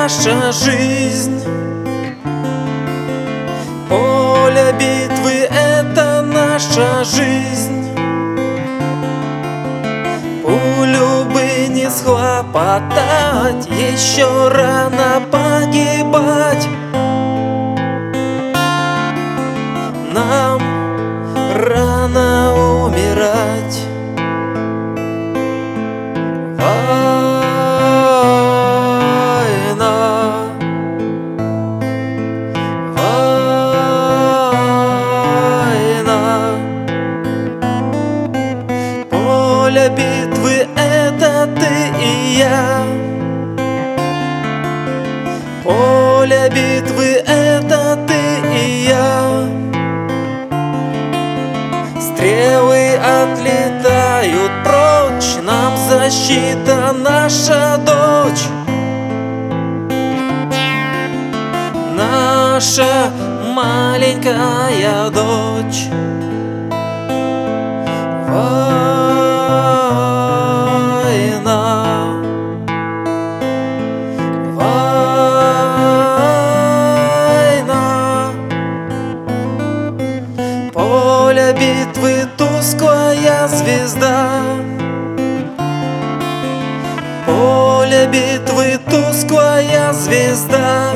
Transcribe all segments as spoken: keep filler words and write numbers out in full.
наша жизнь. Поле битвы — это наша жизнь. Пулю бы не схлопотать, еще рано погибать. Нам рано умирать. Война, война. Поле битвы — это ты и я. Поле битвы — это ты и я. Стрелы отлетают прочь, нам защита наша дочь. Наша маленькая дочь. Война, война. Поле битвы — тусклая звезда. Поле битвы — тусклая звезда.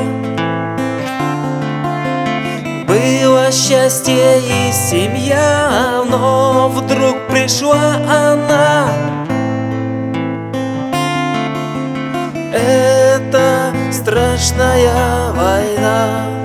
Было счастье и семья, но вдруг пришла она. Это страшная война.